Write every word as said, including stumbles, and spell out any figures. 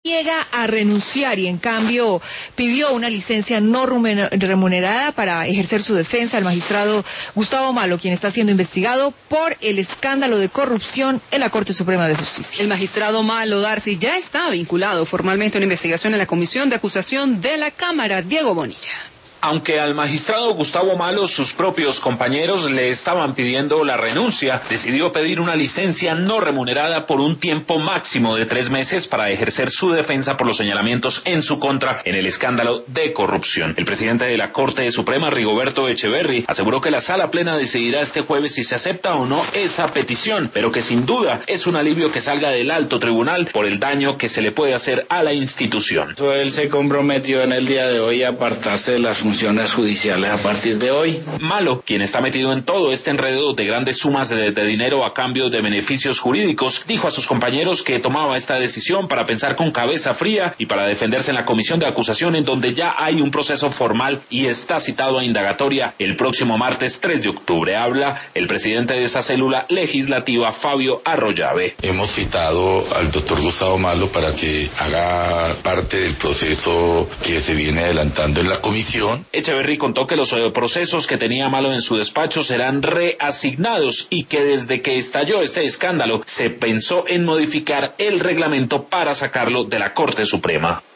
niega a renunciar y en cambio pidió una licencia no remunerada para ejercer su defensa al magistrado Gustavo Malo, quien está siendo investigado por el escándalo de corrupción en la Corte Suprema de Justicia. El magistrado Malo Darcy ya está vinculado formalmente a una investigación en la Comisión de Acusación de la Cámara. Diego Bonilla. Aunque al magistrado Gustavo Malo sus propios compañeros le estaban pidiendo la renuncia, decidió pedir una licencia no remunerada por un tiempo máximo de tres meses para ejercer su defensa por los señalamientos en su contra en el escándalo de corrupción. El presidente de la Corte Suprema, Rigoberto Echeverry, aseguró que la Sala Plena decidirá este jueves si se acepta o no esa petición, pero que sin duda es un alivio que salga del alto tribunal por el daño que se le puede hacer a la institución. Él se comprometió en el día de hoy a apartarse de las funciones judiciales a partir de hoy. Malo, quien está metido en todo este enredo de grandes sumas de, de dinero a cambio de beneficios jurídicos, dijo a sus compañeros que tomaba esta decisión para pensar con cabeza fría y para defenderse en la comisión de acusación, en donde ya hay un proceso formal y está citado a indagatoria el próximo martes tres de octubre. Habla el presidente de esa célula legislativa, Fabio Arroyave. Hemos citado al doctor Gustavo Malo para que haga parte del proceso que se viene adelantando en la comisión. Echeverry contó que los procesos que tenía Malo en su despacho serán reasignados y que desde que estalló este escándalo se pensó en modificar el reglamento para sacarlo de la Corte Suprema.